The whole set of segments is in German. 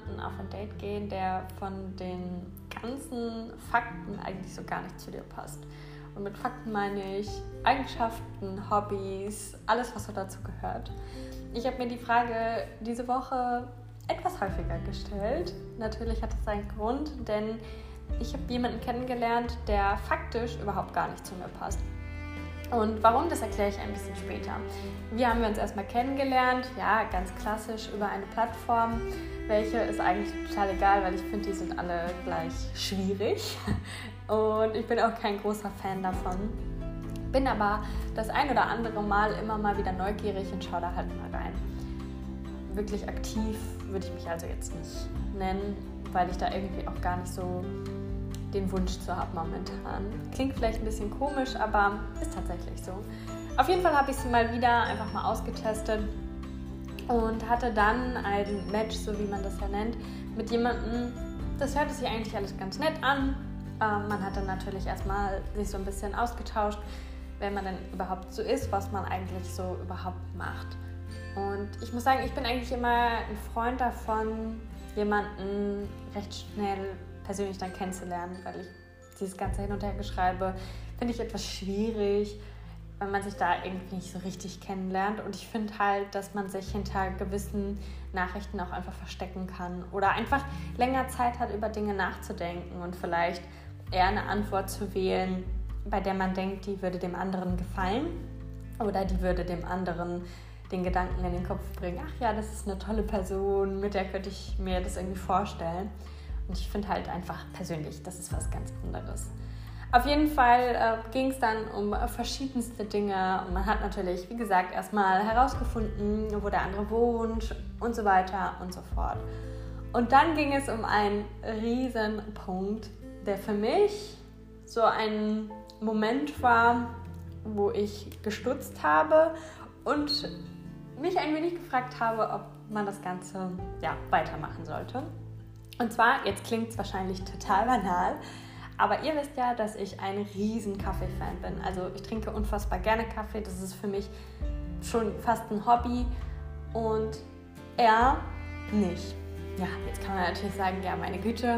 jemanden auf ein Date gehen, der von den ganzen Fakten eigentlich so gar nicht zu dir passt. Und mit Fakten meine ich Eigenschaften, Hobbys, alles, was so dazu gehört. Ich habe mir die Frage diese Woche etwas häufiger gestellt. Natürlich hat es einen Grund, denn ich habe jemanden kennengelernt, der faktisch überhaupt gar nicht zu mir passt. Und warum, das erkläre ich ein bisschen später. Wie haben wir uns erstmal kennengelernt? Ja, ganz klassisch über eine Plattform. Welche ist eigentlich total egal, weil ich finde, die sind alle gleich schwierig. Und ich bin auch kein großer Fan davon. Bin aber das ein oder andere Mal immer mal wieder neugierig und schaue da halt mal rein. Wirklich aktiv würde ich mich also jetzt nicht nennen, weil ich da irgendwie auch gar nicht so den Wunsch zu haben momentan. Klingt vielleicht ein bisschen komisch, aber ist tatsächlich so. Auf jeden Fall habe ich sie mal wieder einfach mal ausgetestet und hatte dann ein Match, so wie man das ja nennt, mit jemandem. Das hörte sich eigentlich alles ganz nett an. Man hat dann natürlich erstmal sich so ein bisschen ausgetauscht, wer man denn überhaupt so ist, was man eigentlich so überhaupt macht. Und ich muss sagen, ich bin eigentlich immer ein Freund davon, jemanden recht schnell persönlich dann kennenzulernen, weil ich dieses ganze Hin- und Hergeschreibe finde ich etwas schwierig, wenn man sich da irgendwie nicht so richtig kennenlernt. Und ich finde halt, dass man sich hinter gewissen Nachrichten auch einfach verstecken kann oder einfach länger Zeit hat, über Dinge nachzudenken und vielleicht eher eine Antwort zu wählen, bei der man denkt, die würde dem anderen gefallen oder die würde dem anderen den Gedanken in den Kopf bringen, ach ja, das ist eine tolle Person, mit der könnte ich mir das irgendwie vorstellen. Und ich finde halt einfach persönlich, das ist was ganz anderes. Auf jeden Fall ging es dann um verschiedenste Dinge und man hat natürlich, wie gesagt, erstmal herausgefunden, wo der andere wohnt und so weiter und so fort. Und dann ging es um einen riesen Punkt, der für mich so ein Moment war, wo ich gestutzt habe und mich ein wenig gefragt habe, ob man das Ganze weitermachen sollte. Und zwar, jetzt klingt es wahrscheinlich total banal, aber ihr wisst ja, dass ich ein riesen Kaffee-Fan bin. Also ich trinke unfassbar gerne Kaffee, das ist für mich schon fast ein Hobby und er nicht. Ja, jetzt kann man natürlich sagen, ja meine Güte,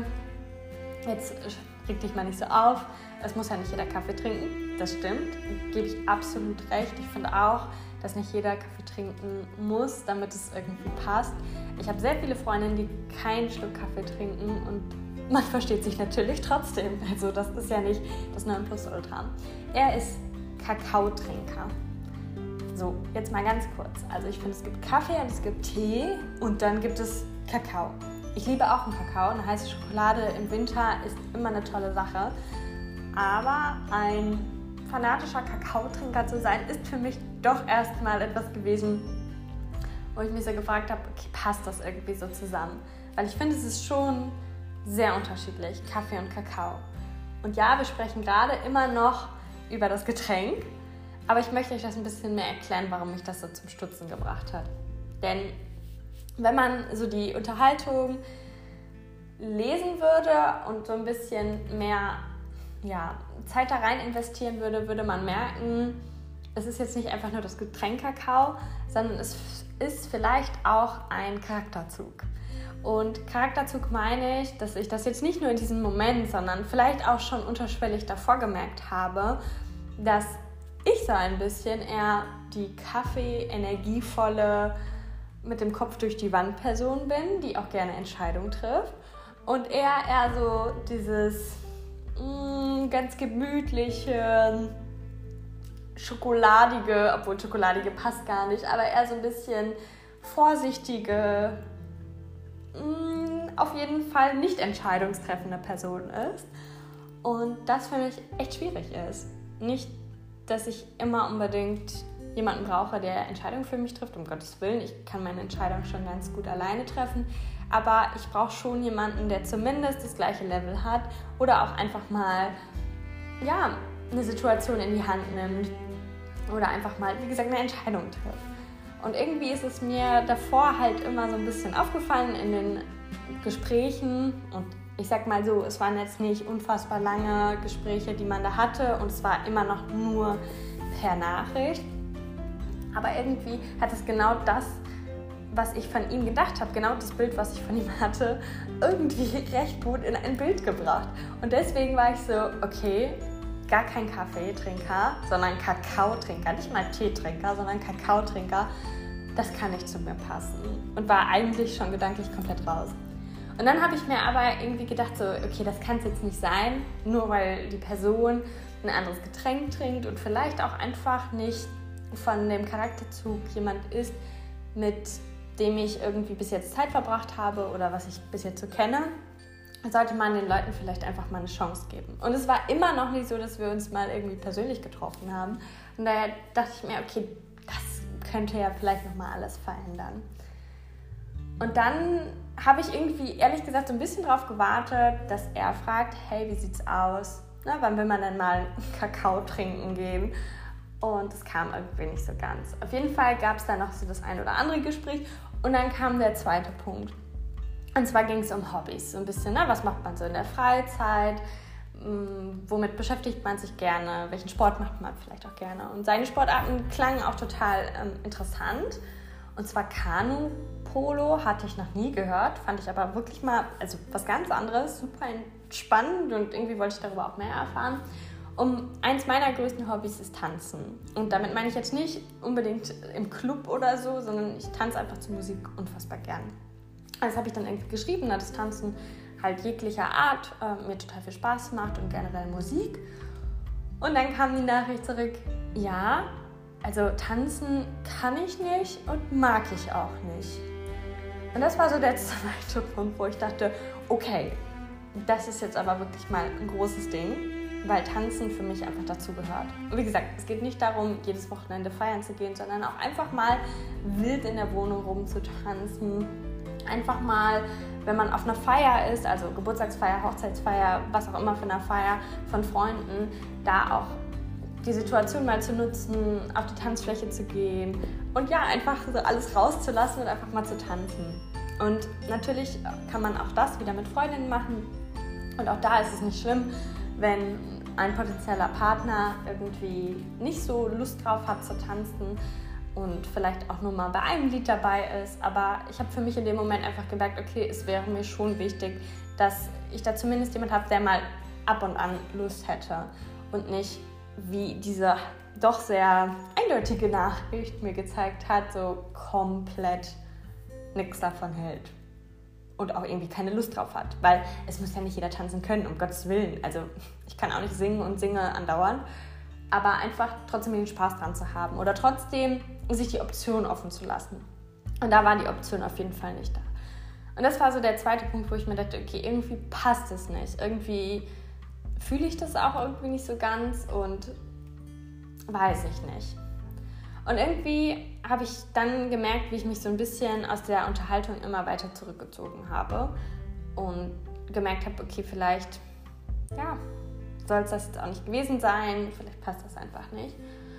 jetzt reg dich mal nicht so auf, es muss ja nicht jeder Kaffee trinken, das stimmt, gebe ich absolut recht. Ich finde auch, dass nicht jeder Kaffee trinken muss, damit es irgendwie passt. Ich habe sehr viele Freundinnen, die kein Stück Kaffee trinken und man versteht sich natürlich trotzdem. Also das ist ja nicht das Nonplusultra. Er ist Kakaotrinker. So, jetzt mal ganz kurz. Also ich finde, es gibt Kaffee und es gibt Tee und dann gibt es Kakao. Ich liebe auch einen Kakao. Eine heiße Schokolade im Winter ist immer eine tolle Sache. Aber ein fanatischer Kakaotrinker zu sein, ist für mich doch erstmal etwas gewesen, wo ich mich so gefragt habe, okay, passt das irgendwie so zusammen? Weil ich finde, es ist schon sehr unterschiedlich, Kaffee und Kakao. Und ja, wir sprechen gerade immer noch über das Getränk, aber ich möchte euch das ein bisschen mehr erklären, warum mich das so zum Stutzen gebracht hat. Denn wenn man so die Unterhaltung lesen würde und so ein bisschen mehr Zeit da rein investieren würde, würde man merken, es ist jetzt nicht einfach nur das Getränk Kakao, sondern es ist vielleicht auch ein Charakterzug. Und Charakterzug meine ich, dass ich das jetzt nicht nur in diesem Moment, sondern vielleicht auch schon unterschwellig davor gemerkt habe, dass ich so ein bisschen eher die Kaffee-energievolle, mit dem Kopf durch die Wand Person bin, die auch gerne Entscheidungen trifft. Und eher so dieses ganz gemütliche, schokoladige, obwohl schokoladige passt gar nicht, aber eher so ein bisschen vorsichtige, auf jeden Fall nicht entscheidungstreffende Person ist. Und das für mich echt schwierig ist. Nicht, dass ich immer unbedingt jemanden brauche, der Entscheidungen für mich trifft, um Gottes Willen. Ich kann meine Entscheidung schon ganz gut alleine treffen. Aber ich brauche schon jemanden, der zumindest das gleiche Level hat oder auch einfach mal eine Situation in die Hand nimmt oder einfach mal, wie gesagt, eine Entscheidung trifft. Und irgendwie ist es mir davor halt immer so ein bisschen aufgefallen in den Gesprächen und ich sag mal so, es waren jetzt nicht unfassbar lange Gespräche, die man da hatte und es war immer noch nur per Nachricht. Aber irgendwie hat es genau das was ich von ihm gedacht habe, genau das Bild, was ich von ihm hatte, irgendwie recht gut in ein Bild gebracht. Und deswegen war ich so, okay, gar kein Kaffeetrinker, sondern Kakaotrinker. Nicht mal Teetrinker, sondern Kakaotrinker. Das kann nicht zu mir passen. Und war eigentlich schon gedanklich komplett raus. Und dann habe ich mir aber irgendwie gedacht, so, okay, das kann es jetzt nicht sein, nur weil die Person ein anderes Getränk trinkt und vielleicht auch einfach nicht von dem Charakterzug jemand ist, mit dem ich irgendwie bis jetzt Zeit verbracht habe oder was ich bis jetzt so kenne, sollte man den Leuten vielleicht einfach mal eine Chance geben. Und es war immer noch nicht so, dass wir uns mal irgendwie persönlich getroffen haben. Und daher dachte ich mir, okay, das könnte ja vielleicht nochmal alles verändern. Und dann habe ich irgendwie, ehrlich gesagt, so ein bisschen darauf gewartet, dass er fragt, hey, wie sieht's aus? Na, wann will man denn mal Kakao trinken gehen? Und das kam irgendwie nicht so ganz. Auf jeden Fall gab es dann noch so das ein oder andere Gespräch und dann kam der zweite Punkt. Und zwar ging es um Hobbys, so ein bisschen, ne? Was macht man so in der Freizeit, womit beschäftigt man sich gerne, welchen Sport macht man vielleicht auch gerne. Und seine Sportarten klangen auch total interessant. Und zwar Kanu-Polo hatte ich noch nie gehört, fand ich aber wirklich mal, also was ganz anderes, super spannend und irgendwie wollte ich darüber auch mehr erfahren. Eins meiner größten Hobbys ist Tanzen. Und damit meine ich jetzt nicht unbedingt im Club oder so, sondern ich tanze einfach zur Musik unfassbar gern. Das habe ich dann irgendwie geschrieben, dass Tanzen halt jeglicher Art mir total viel Spaß macht und generell Musik. Und dann kam die Nachricht zurück, ja, also tanzen kann ich nicht und mag ich auch nicht. Und das war so der zweite Punkt, wo ich dachte, okay, das ist jetzt aber wirklich mal ein großes Ding, weil Tanzen für mich einfach dazu gehört. Und wie gesagt, es geht nicht darum, jedes Wochenende feiern zu gehen, sondern auch einfach mal wild in der Wohnung rumzutanzen. Einfach mal, wenn man auf einer Feier ist, also Geburtstagsfeier, Hochzeitsfeier, was auch immer für eine Feier von Freunden, da auch die Situation mal zu nutzen, auf die Tanzfläche zu gehen und ja, einfach so alles rauszulassen und einfach mal zu tanzen. Und natürlich kann man auch das wieder mit Freundinnen machen und auch da ist es nicht schlimm, wenn ein potenzieller Partner irgendwie nicht so Lust drauf hat zu tanzen und vielleicht auch nur mal bei einem Lied dabei ist. Aber ich habe für mich in dem Moment einfach gemerkt, okay, es wäre mir schon wichtig, dass ich da zumindest jemand habe, der mal ab und an Lust hätte und nicht, wie diese doch sehr eindeutige Nachricht mir gezeigt hat, so komplett nichts davon hält. Und auch irgendwie keine Lust drauf hat. Weil es muss ja nicht jeder tanzen können, um Gottes Willen. Also ich kann auch nicht singen und singe andauernd. Aber einfach trotzdem den Spaß dran zu haben. Oder trotzdem sich die Option offen zu lassen. Und da war die Option auf jeden Fall nicht da. Und das war so der zweite Punkt, wo ich mir dachte, okay, irgendwie passt es nicht. Irgendwie fühle ich das auch irgendwie nicht so ganz und weiß ich nicht. Und irgendwie habe ich dann gemerkt, wie ich mich so ein bisschen aus der Unterhaltung immer weiter zurückgezogen habe und gemerkt habe, okay, vielleicht soll es das jetzt auch nicht gewesen sein, vielleicht passt das einfach nicht.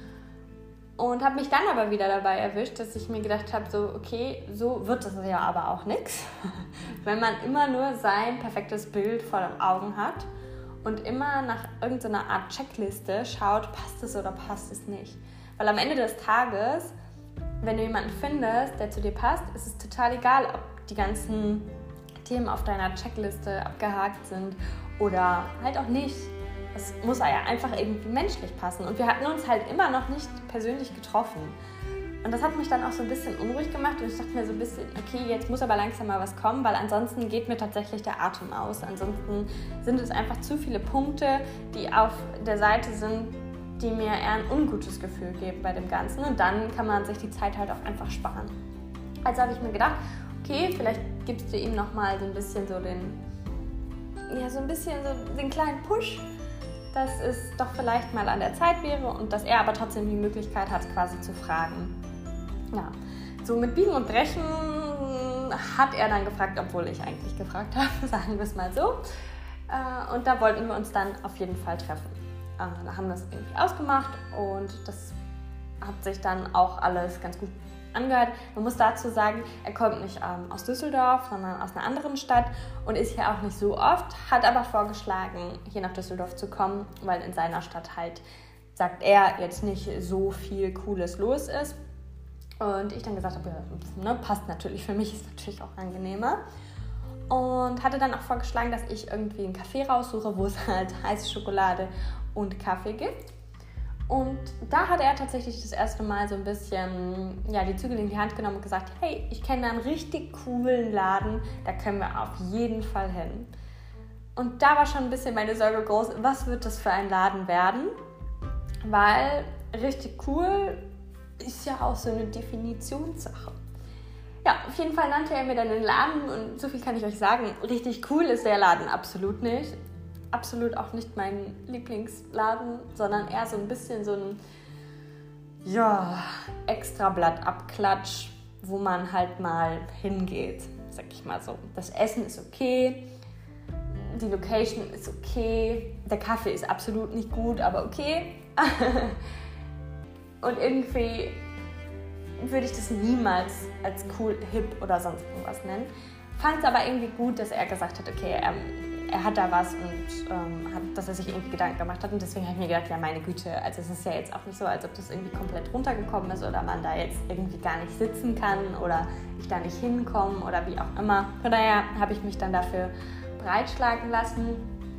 Und habe mich dann aber wieder dabei erwischt, dass ich mir gedacht habe, so okay, so wird das ja aber auch nichts, wenn man immer nur sein perfektes Bild vor den Augen hat und immer nach irgendeiner Art Checkliste schaut, passt es oder passt es nicht. Weil am Ende des Tages, wenn du jemanden findest, der zu dir passt, ist es total egal, ob die ganzen Themen auf deiner Checkliste abgehakt sind oder halt auch nicht. Es muss ja einfach irgendwie menschlich passen. Und wir hatten uns halt immer noch nicht persönlich getroffen. Und das hat mich dann auch so ein bisschen unruhig gemacht. Und ich dachte mir so ein bisschen, okay, jetzt muss aber langsam mal was kommen, weil ansonsten geht mir tatsächlich der Atem aus. Ansonsten sind es einfach zu viele Punkte, die auf der Seite sind, die mir eher ein ungutes Gefühl geben bei dem Ganzen. Und dann kann man sich die Zeit halt auch einfach sparen. Also habe ich mir gedacht, okay, vielleicht gibst du ihm nochmal so ein bisschen so den kleinen Push, dass es doch vielleicht mal an der Zeit wäre und dass er aber trotzdem die Möglichkeit hat, quasi zu fragen. Ja, so mit Biegen und Brechen hat er dann gefragt, obwohl ich eigentlich gefragt habe, sagen wir es mal so. Und da wollten wir uns dann auf jeden Fall treffen. Da haben wir es irgendwie ausgemacht und das hat sich dann auch alles ganz gut angehört. Man muss dazu sagen, er kommt nicht aus Düsseldorf, sondern aus einer anderen Stadt und ist hier auch nicht so oft, hat aber vorgeschlagen, hier nach Düsseldorf zu kommen, weil in seiner Stadt halt, sagt er, jetzt nicht so viel Cooles los ist. Und ich dann gesagt habe, ja, ne, passt natürlich, für mich ist natürlich auch angenehmer. Und hatte dann auch vorgeschlagen, dass ich irgendwie einen Café raussuche, wo es halt heiße Schokolade und Kaffee gibt. Und da hat er tatsächlich das erste Mal so ein bisschen die Zügel in die Hand genommen und gesagt, hey, ich kenne einen richtig coolen Laden, da können wir auf jeden Fall hin. Und da war schon ein bisschen meine Sorge groß, was wird das für ein Laden werden? Weil richtig cool ist ja auch so eine Definitionssache. Ja, auf jeden Fall nannte er mir dann den Laden und so viel kann ich euch sagen, richtig cool ist der Laden absolut nicht. Absolut auch nicht mein Lieblingsladen, sondern eher so ein bisschen so ein Extrablatt-Abklatsch, wo man halt mal hingeht, sag ich mal so. Das Essen ist okay, die Location ist okay, der Kaffee ist absolut nicht gut, aber okay. Und irgendwie würde ich das niemals als cool, hip oder sonst irgendwas nennen. Fand es aber irgendwie gut, dass er gesagt hat, okay, er hat da was und dass er sich irgendwie Gedanken gemacht hat. Und deswegen habe ich mir gedacht, ja meine Güte, also es ist ja jetzt auch nicht so, als ob das irgendwie komplett runtergekommen ist oder man da jetzt irgendwie gar nicht sitzen kann oder ich da nicht hinkomme oder wie auch immer. Von daher habe ich mich dann dafür breitschlagen lassen.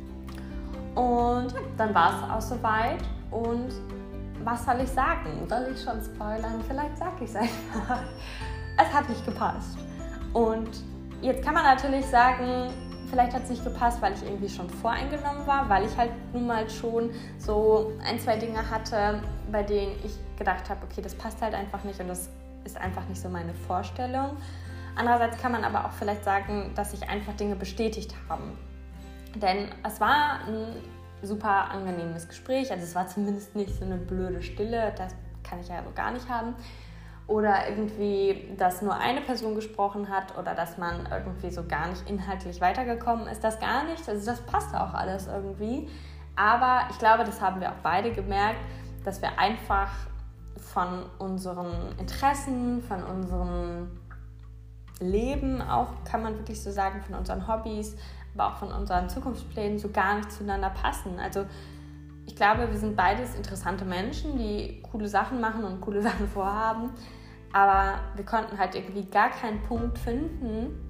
Und ja, dann war es auch soweit. Und was soll ich sagen? Soll ich schon spoilern? Vielleicht sage ich es einfach. Es hat nicht gepasst. Und jetzt kann man natürlich sagen, vielleicht hat es nicht gepasst, weil ich irgendwie schon voreingenommen war, weil ich halt nun mal schon so 1, 2 Dinge hatte, bei denen ich gedacht habe, okay, das passt halt einfach nicht und das ist einfach nicht so meine Vorstellung. Andererseits kann man aber auch vielleicht sagen, dass sich einfach Dinge bestätigt haben. Denn es war ein super angenehmes Gespräch, also es war zumindest nicht so eine blöde Stille, das kann ich ja so gar nicht haben. Oder irgendwie, dass nur eine Person gesprochen hat oder dass man irgendwie so gar nicht inhaltlich weitergekommen ist, das gar nicht, also das passt auch alles irgendwie. Aber ich glaube, das haben wir auch beide gemerkt, dass wir einfach von unseren Interessen, von unserem Leben auch, kann man wirklich so sagen, von unseren Hobbys, aber auch von unseren Zukunftsplänen so gar nicht zueinander passen. Also ich glaube, wir sind beides interessante Menschen, die coole Sachen machen und coole Sachen vorhaben, aber wir konnten halt irgendwie gar keinen Punkt finden,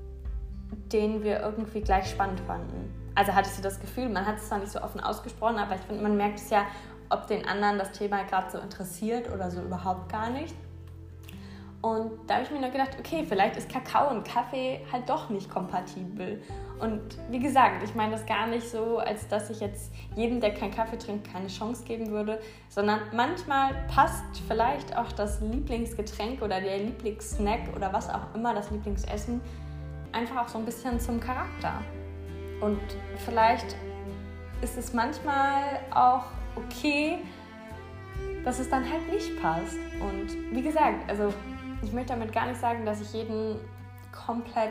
den wir irgendwie gleich spannend fanden. Also hatte ich so das Gefühl, man hat es zwar nicht so offen ausgesprochen, aber ich finde, man merkt es ja, ob den anderen das Thema gerade so interessiert oder so überhaupt gar nicht. Und da habe ich mir nur gedacht, okay, vielleicht ist Kakao und Kaffee halt doch nicht kompatibel. Und wie gesagt, ich meine das gar nicht so, als dass ich jetzt jedem, der keinen Kaffee trinkt, keine Chance geben würde, sondern manchmal passt vielleicht auch das Lieblingsgetränk oder der Lieblingssnack oder was auch immer, das Lieblingsessen, einfach auch so ein bisschen zum Charakter. Und vielleicht ist es manchmal auch okay, dass es dann halt nicht passt. Und wie gesagt, also ich möchte damit gar nicht sagen, dass ich jeden komplett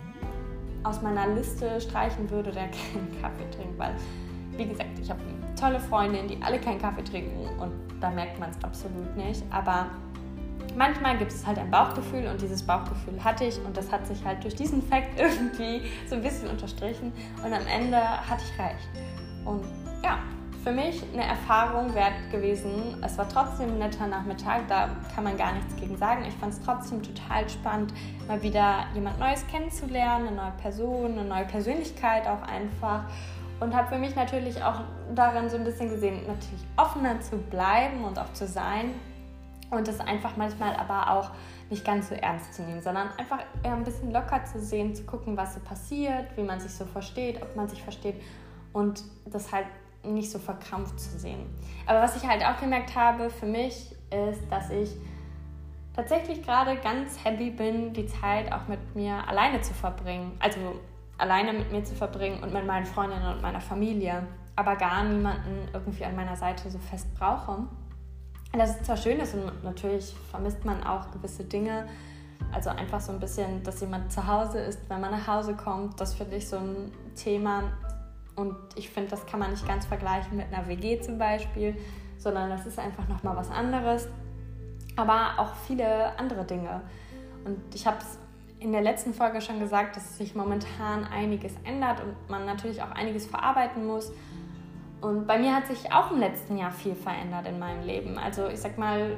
aus meiner Liste streichen würde, der keinen Kaffee trinkt, weil, wie gesagt, ich habe tolle Freundinnen, die alle keinen Kaffee trinken und da merkt man es absolut nicht, aber manchmal gibt es halt ein Bauchgefühl und dieses Bauchgefühl hatte ich und das hat sich halt durch diesen Fakt irgendwie so ein bisschen unterstrichen und am Ende hatte ich recht. Und ja, für mich eine Erfahrung wert gewesen. Es war trotzdem ein netter Nachmittag, da kann man gar nichts gegen sagen. Ich fand es trotzdem total spannend, mal wieder jemand Neues kennenzulernen, eine neue Person, eine neue Persönlichkeit auch einfach. Und habe für mich natürlich auch darin so ein bisschen gesehen, natürlich offener zu bleiben und auch zu sein. Und das einfach manchmal aber auch nicht ganz so ernst zu nehmen, sondern einfach eher ein bisschen locker zu sehen, zu gucken, was so passiert, wie man sich so versteht, ob man sich versteht und das halt nicht so verkrampft zu sehen. Aber was ich halt auch gemerkt habe für mich, ist, dass ich tatsächlich gerade ganz happy bin, die Zeit auch mit mir alleine zu verbringen. Also alleine mit mir zu verbringen und mit meinen Freundinnen und meiner Familie, aber gar niemanden irgendwie an meiner Seite so fest brauche. Das ist zwar schön ist und natürlich vermisst man auch gewisse Dinge, also einfach so ein bisschen, dass jemand zu Hause ist, wenn man nach Hause kommt, das finde ich so ein Thema. Und ich finde, das kann man nicht ganz vergleichen mit einer WG zum Beispiel, sondern das ist einfach nochmal was anderes. Aber auch viele andere Dinge. Und ich habe es in der letzten Folge schon gesagt, dass sich momentan einiges ändert und man natürlich auch einiges verarbeiten muss. Und bei mir hat sich auch im letzten Jahr viel verändert in meinem Leben. Also ich sag mal,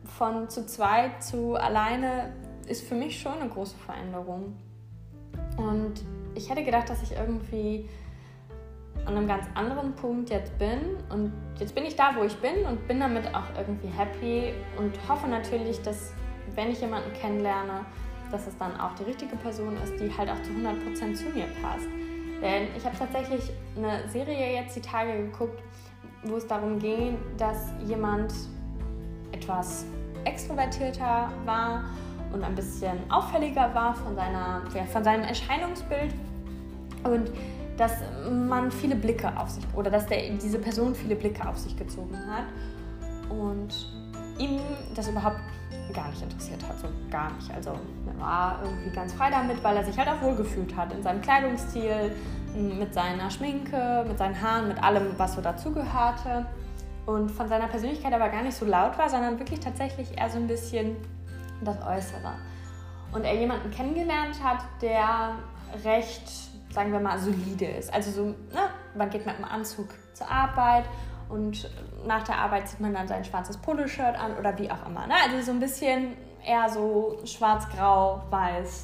von zu zweit zu alleine ist für mich schon eine große Veränderung. Und ich hätte gedacht, dass ich irgendwie an einem ganz anderen Punkt jetzt bin. Und jetzt bin ich da, wo ich bin und bin damit auch irgendwie happy und hoffe natürlich, dass, wenn ich jemanden kennenlerne, dass es dann auch die richtige Person ist, die halt auch zu 100% zu mir passt. Denn ich habe tatsächlich eine Serie jetzt die Tage geguckt, wo es darum ging, dass jemand etwas extrovertierter war und ein bisschen auffälliger war von seinem Erscheinungsbild und dass man viele Blicke auf sich, oder dass diese Person viele Blicke auf sich gezogen hat und ihm das überhaupt gar nicht interessiert hat, so gar nicht. Also er war irgendwie ganz frei damit, weil er sich halt auch wohlgefühlt hat in seinem Kleidungsstil, mit seiner Schminke, mit seinen Haaren, mit allem, was so dazugehörte und von seiner Persönlichkeit aber gar nicht so laut war, sondern wirklich tatsächlich eher so ein bisschen das Äußere. Und er jemanden kennengelernt hat, der recht, sagen wir mal, solide ist. Also so, man geht mit einem Anzug zur Arbeit und nach der Arbeit zieht man dann sein schwarzes Poloshirt an oder wie auch immer. Also so ein bisschen eher so schwarz-grau, weiß,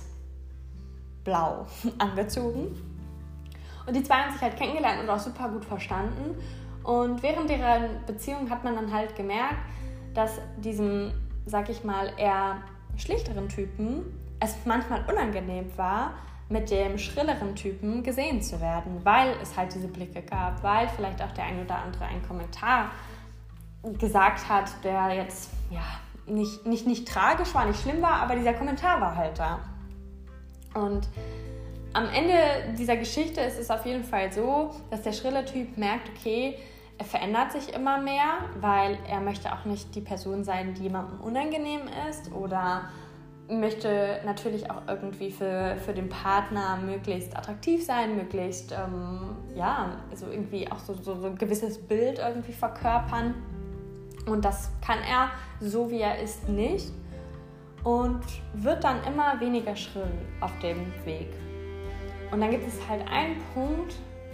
blau angezogen. Und die zwei haben sich halt kennengelernt und auch super gut verstanden. Und während deren Beziehung hat man dann halt gemerkt, dass diesem, sag ich mal, eher schlichteren Typen es manchmal unangenehm war, mit dem schrilleren Typen gesehen zu werden, weil es halt diese Blicke gab, weil vielleicht auch der ein oder andere einen Kommentar gesagt hat, der jetzt nicht tragisch war, nicht schlimm war, aber dieser Kommentar war halt da. Und am Ende dieser Geschichte ist es auf jeden Fall so, dass der schrille Typ merkt, okay, er verändert sich immer mehr, weil er möchte auch nicht die Person sein, die jemandem unangenehm ist oder möchte natürlich auch irgendwie für den Partner möglichst attraktiv sein, möglichst also irgendwie auch so ein gewisses Bild irgendwie verkörpern. Und das kann er, so wie er ist, nicht und wird dann immer weniger schrill auf dem Weg. Und dann gibt es halt einen Punkt,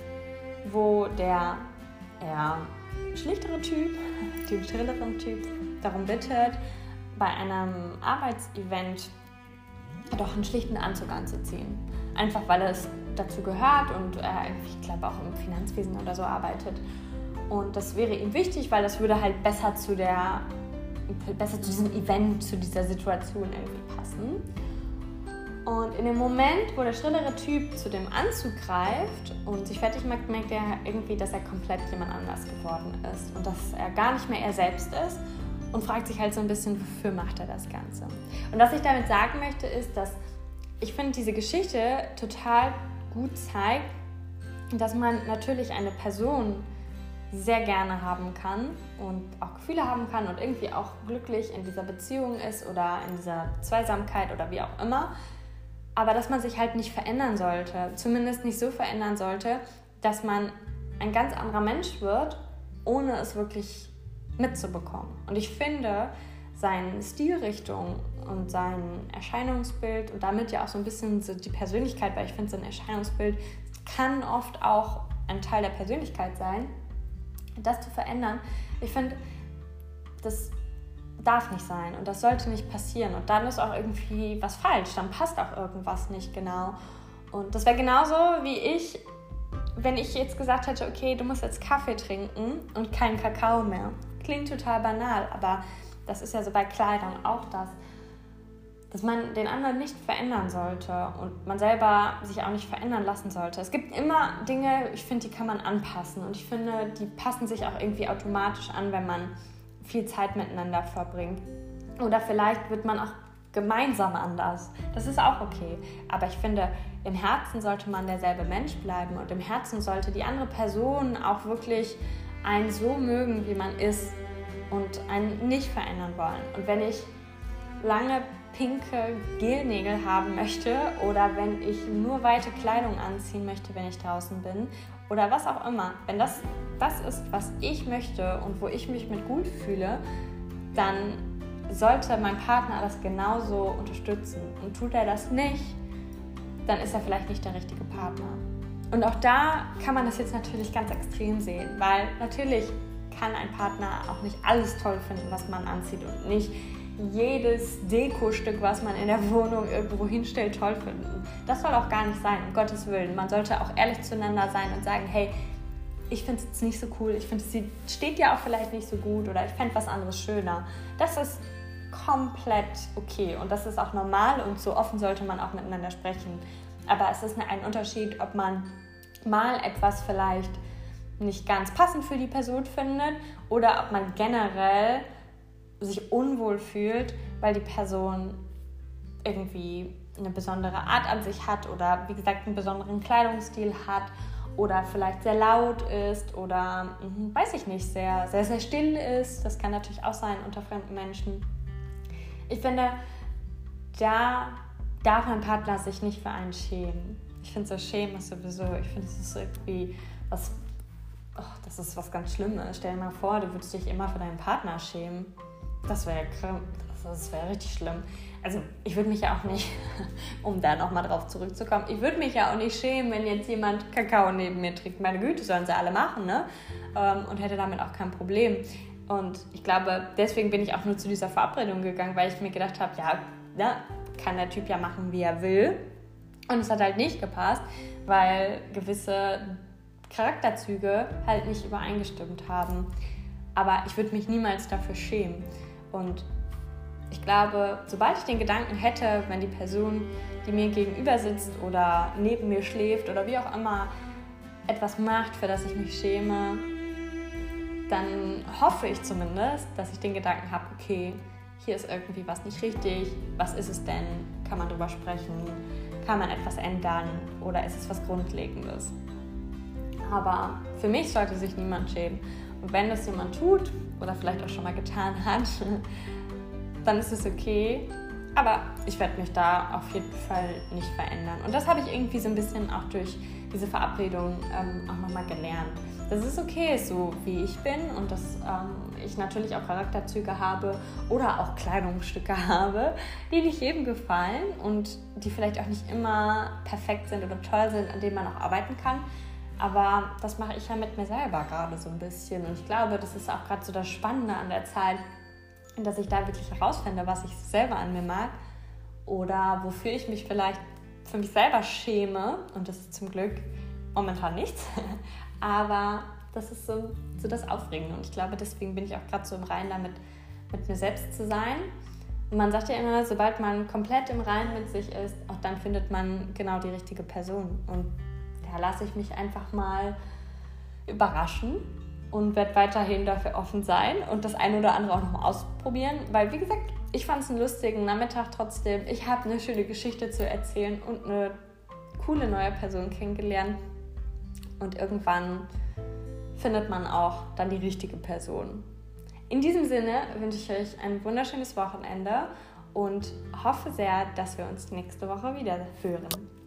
wo der eher schlichtere Typ, den schrilleren Typ, darum bittet, bei einem Arbeitsevent doch einen schlichten Anzug anzuziehen. Einfach weil es dazu gehört und er, ich glaube, auch im Finanzwesen oder so arbeitet. Und das wäre ihm wichtig, weil das würde halt besser zu diesem Event, zu dieser Situation irgendwie passen. Und in dem Moment, wo der schrillere Typ zu dem Anzug greift und sich fertig macht, merkt er irgendwie, dass er komplett jemand anders geworden ist und dass er gar nicht mehr er selbst ist und fragt sich halt so ein bisschen, wofür macht er das Ganze. Und was ich damit sagen möchte, ist, dass ich finde, diese Geschichte total gut zeigt, dass man natürlich eine Person sehr gerne haben kann und auch Gefühle haben kann und irgendwie auch glücklich in dieser Beziehung ist oder in dieser Zweisamkeit oder wie auch immer. Aber dass man sich halt nicht verändern sollte, zumindest nicht so verändern sollte, dass man ein ganz anderer Mensch wird, ohne es wirklich mitzubekommen. Und ich finde, seine Stilrichtung und sein Erscheinungsbild und damit ja auch so ein bisschen so die Persönlichkeit, weil ich finde, sein Erscheinungsbild kann oft auch ein Teil der Persönlichkeit sein, das zu verändern. Ich finde, das darf nicht sein und das sollte nicht passieren und dann ist auch irgendwie was falsch, dann passt auch irgendwas nicht genau. Und das wäre genauso wie wenn ich jetzt gesagt hätte, okay, du musst jetzt Kaffee trinken und keinen Kakao mehr. Klingt total banal, aber das ist ja so bei Kleidern auch dass man den anderen nicht verändern sollte und man selber sich auch nicht verändern lassen sollte. Es gibt immer Dinge, ich finde, die kann man anpassen und ich finde, die passen sich auch irgendwie automatisch an, wenn man viel Zeit miteinander verbringt. Oder vielleicht wird man auch gemeinsam anders. Das ist auch okay. Aber ich finde, im Herzen sollte man derselbe Mensch bleiben und im Herzen sollte die andere Person auch wirklich einen so mögen, wie man ist und einen nicht verändern wollen. Und wenn ich lange pinke Gelnägel haben möchte oder wenn ich nur weite Kleidung anziehen möchte, wenn ich draußen bin oder was auch immer, wenn das ist, was ich möchte und wo ich mich mit gut fühle, dann sollte mein Partner das genauso unterstützen. Und tut er das nicht, dann ist er vielleicht nicht der richtige Partner. Und auch da kann man das jetzt natürlich ganz extrem sehen, weil natürlich kann ein Partner auch nicht alles toll finden, was man anzieht und nicht jedes Dekostück, was man in der Wohnung irgendwo hinstellt, toll finden. Das soll auch gar nicht sein, um Gottes Willen. Man sollte auch ehrlich zueinander sein und sagen, hey, ich finde es jetzt nicht so cool, ich finde, es steht dir auch vielleicht nicht so gut oder ich fände was anderes schöner. Das ist komplett okay und das ist auch normal und so offen sollte man auch miteinander sprechen. Aber es ist ein Unterschied, ob man mal etwas vielleicht nicht ganz passend für die Person findet oder ob man generell sich unwohl fühlt, weil die Person irgendwie eine besondere Art an sich hat oder wie gesagt einen besonderen Kleidungsstil hat oder vielleicht sehr laut ist oder weiß ich nicht, sehr, sehr, sehr still ist. Das kann natürlich auch sein unter fremden Menschen. Ich finde, da darf ein Partner sich nicht für einen schämen. Ich finde so Schämen ist sowieso, ich finde es ist irgendwie was, das ist was ganz Schlimmes. Stell dir mal vor, du würdest dich immer für deinen Partner schämen. Das wäre richtig schlimm. Also ich würde mich ja auch nicht, um da nochmal drauf zurückzukommen, ich würde mich ja auch nicht schämen, wenn jetzt jemand Kakao neben mir trinkt. Meine Güte, sollen sie alle machen, ne? Und hätte damit auch kein Problem. Und ich glaube, deswegen bin ich auch nur zu dieser Verabredung gegangen, weil ich mir gedacht habe, ja, kann der Typ ja machen, wie er will. Und es hat halt nicht gepasst, weil gewisse Charakterzüge halt nicht übereingestimmt haben. Aber ich würde mich niemals dafür schämen. Und ich glaube, sobald ich den Gedanken hätte, wenn die Person, die mir gegenüber sitzt oder neben mir schläft oder wie auch immer, etwas macht, für das ich mich schäme, dann hoffe ich zumindest, dass ich den Gedanken habe, okay, hier ist irgendwie was nicht richtig, was ist es denn? Kann man drüber sprechen? Kann man etwas ändern? Oder ist es was Grundlegendes? Aber für mich sollte sich niemand schämen. Und wenn das jemand tut oder vielleicht auch schon mal getan hat, dann ist es okay. Aber ich werde mich da auf jeden Fall nicht verändern. Und das habe ich irgendwie so ein bisschen auch durch diese Verabredung auch nochmal gelernt. Dass es okay ist, so wie ich bin und dass ich natürlich auch Charakterzüge habe oder auch Kleidungsstücke habe, die nicht jedem gefallen und die vielleicht auch nicht immer perfekt sind oder toll sind, an denen man auch arbeiten kann. Aber das mache ich ja mit mir selber gerade so ein bisschen. Und ich glaube, das ist auch gerade so das Spannende an der Zeit, dass ich da wirklich herausfinde, was ich selber an mir mag oder wofür ich mich vielleicht für mich selber schäme. Und das ist zum Glück momentan nichts. Aber das ist so das Aufregende. Und ich glaube, deswegen bin ich auch gerade so im Reinen damit, mit mir selbst zu sein. Und man sagt ja immer, sobald man komplett im Reinen mit sich ist, auch dann findet man genau die richtige Person. Und da lasse ich mich einfach mal überraschen und werde weiterhin dafür offen sein und das eine oder andere auch noch mal ausprobieren. Weil, wie gesagt, ich fand es einen lustigen Nachmittag trotzdem. Ich habe eine schöne Geschichte zu erzählen und eine coole neue Person kennengelernt. Und irgendwann findet man auch dann die richtige Person. In diesem Sinne wünsche ich euch ein wunderschönes Wochenende und hoffe sehr, dass wir uns nächste Woche wieder hören.